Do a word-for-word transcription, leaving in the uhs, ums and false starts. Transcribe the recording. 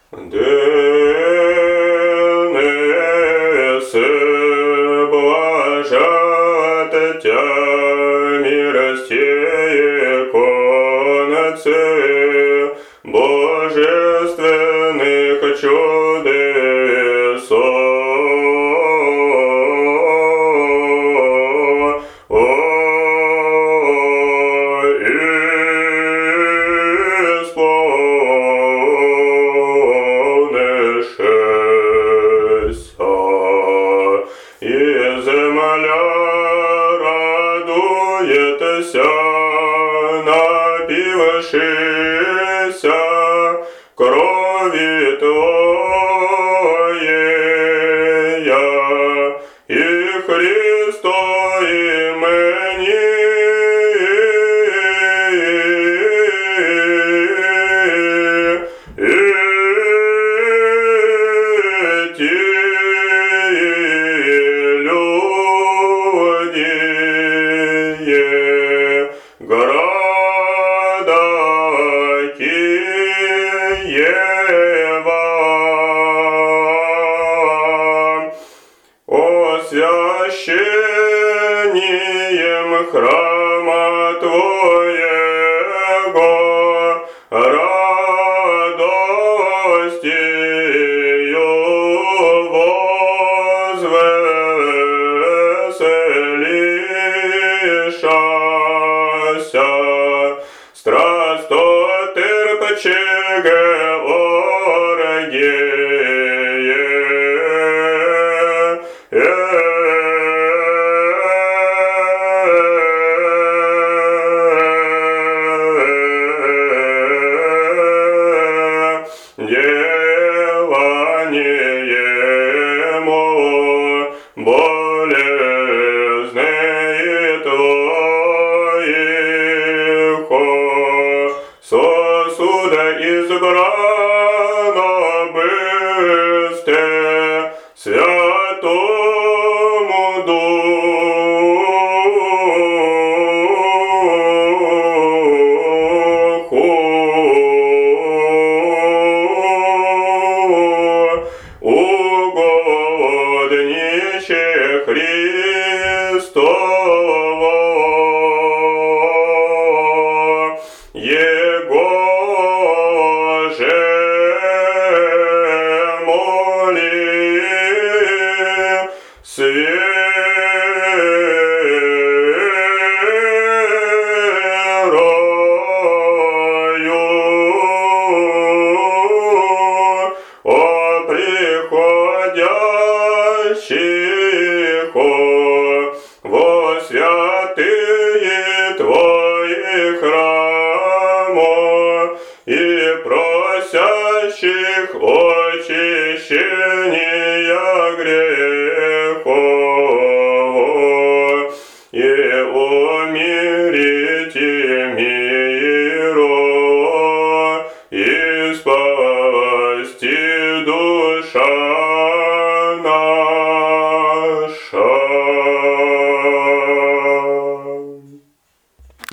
Донесе блажатя милостие конце божественных чудес. Радуется, напившися крови Твоей, и Христо имени, и те люди города Киева, освящением храма Твоего, радостью возвеселишася, страстотерпчеге оргие, деланиему болезни Твоих, сосуда избрано бысте Святому Духу, угодниче Христово, Его же моли верою о приходящих во святые Твои храма и просящих очищения грехов, и умирите миру и спасите